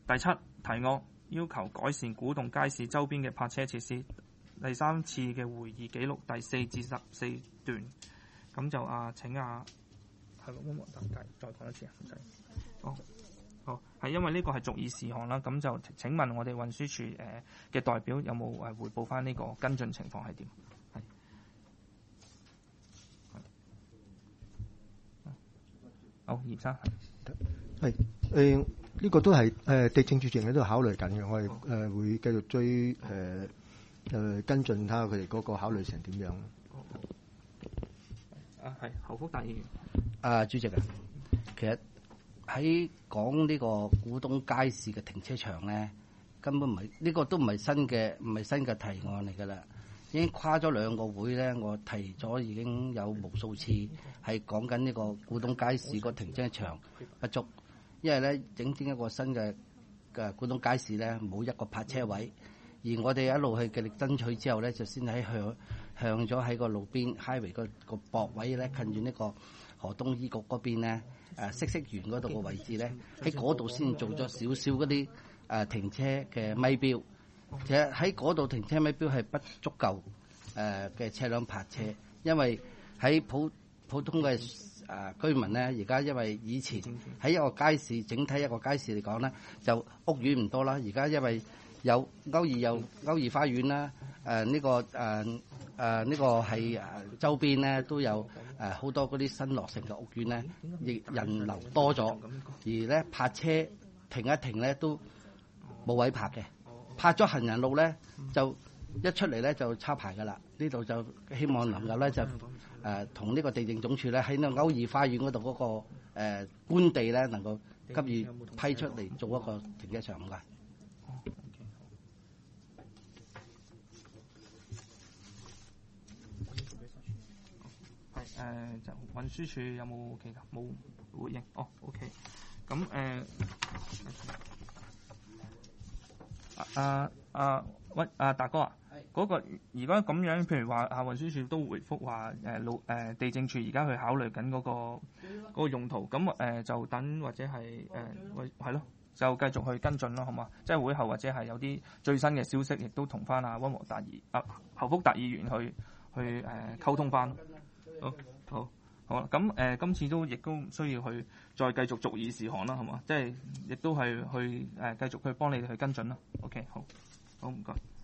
第七提案要求改善古洞街市周邊嘅泊車設施。第3次嘅會議記錄第4至14段，咁就請係咪溫和大介再講一次啊？唔使。好，係因為呢個係續議事項啦，咁就請問我哋運輸署嘅代表有冇彙報翻呢個跟進情況係點？好，葉生係呢個都係地政處正喺度考慮緊嘅，我哋會繼續追跟進睇下佢哋嗰個考慮成點樣。 係侯福達議員。 主席啊，其實喺講呢個古洞街市嘅停車場咧，根本唔係呢個都唔係新嘅提案嚟㗎啦。已經跨咗2個會咧，我提咗已經有無數次係講緊呢個古洞街市個停車場不足，因為咧整一個新嘅古洞街市咧冇一個泊車位，而我哋一路去極力爭取之後咧，就先喺向咗喺個路邊 highway 個駁位咧，近住呢個河東醫局嗰邊咧嗇色園嗰度個位置咧，喺嗰度先做咗少少嗰啲停車嘅咪標。其實喺嗰度停車咪標係不足夠嘅車輛泊車，因為喺普通嘅居民咧，而家因為以前喺一個街市，整體一個街市嚟講咧，就屋苑唔多啦。而家因為有歐怡花園啦，呢個係周邊咧都有好多嗰啲新落成嘅屋苑咧，亦人流多咗，而咧泊車停一停咧都冇位泊嘅。泊咗行人路咧，就一出嚟咧就抄牌㗎啦。呢度就希望能夠咧就同呢個地政總署咧喺呢個歐怡花園嗰度嗰個官地咧能夠給予批出嚟做一個停車場㗎。 就運輸署有冇其他冇回應？OK。咁大哥嗰個如果咁樣，譬如話運輸署都回覆話地政署而家去考慮緊嗰個用途，咁就等或者係係咯，就繼續去跟進咯，好嘛？即係會後或者係有啲最新嘅消息，亦都同翻溫和達侯福達議員去溝通翻。好啦，咁今次亦都唔需要去再繼續續議事項啦，係嘛？即係亦都係去繼續去幫你哋去跟進啦。OK， 好唔該。